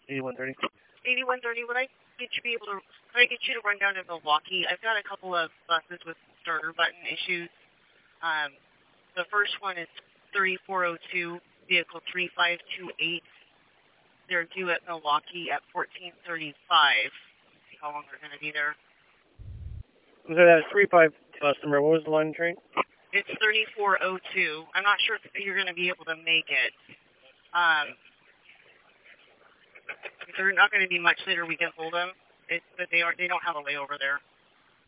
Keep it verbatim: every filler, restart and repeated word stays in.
eighty-one thirty. eighty-one thirty, would I get you be able to, would I get you to run down to Milwaukee? I've got a couple of buses with starter button issues. Um, the first one is thirty-four oh two, vehicle three five two eight. They're due at Milwaukee at fourteen thirty-five. See how long they're going to be there. So that was three five customer. What was the line train? It's thirty-four oh two. I'm not sure if you're going to be able to make it. Um, if they're not going to be much later, we can hold them. It, but they are. They don't have a layover there.